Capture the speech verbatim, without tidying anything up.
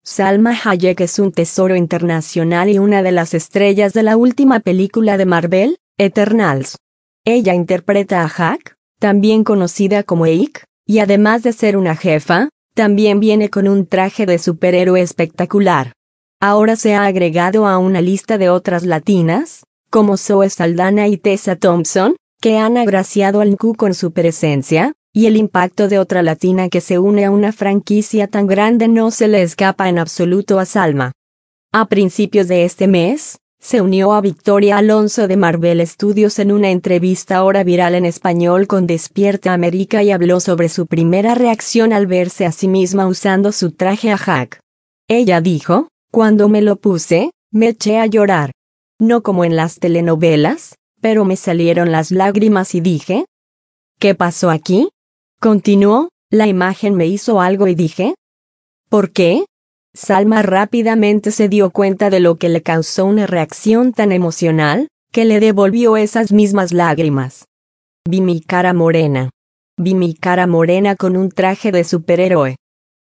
Salma Hayek es un tesoro internacional y una de las estrellas de la última película de Marvel, Eternals. Ella interpreta a Hack, también conocida como Eik, y además de ser una jefa, también viene con un traje de superhéroe espectacular. Ahora se ha agregado a una lista de otras latinas, como Zoe Saldana y Tessa Thompson, que han agraciado al M C U con su presencia, y el impacto de otra latina que se une a una franquicia tan grande no se le escapa en absoluto a Salma. A principios de este mes, se unió a Victoria Alonso de Marvel Studios en una entrevista ahora viral en español con Despierta América y habló sobre su primera reacción al verse a sí misma usando su traje a Hack. Ella dijo: "Cuando me lo puse, me eché a llorar. No como en las telenovelas, pero me salieron las lágrimas y dije, ¿qué pasó aquí?". Continuó: "La imagen me hizo algo y dije, ¿por qué?". Salma rápidamente se dio cuenta de lo que le causó una reacción tan emocional, que le devolvió esas mismas lágrimas. Vi mi cara morena. Vi mi cara morena con un traje de superhéroe.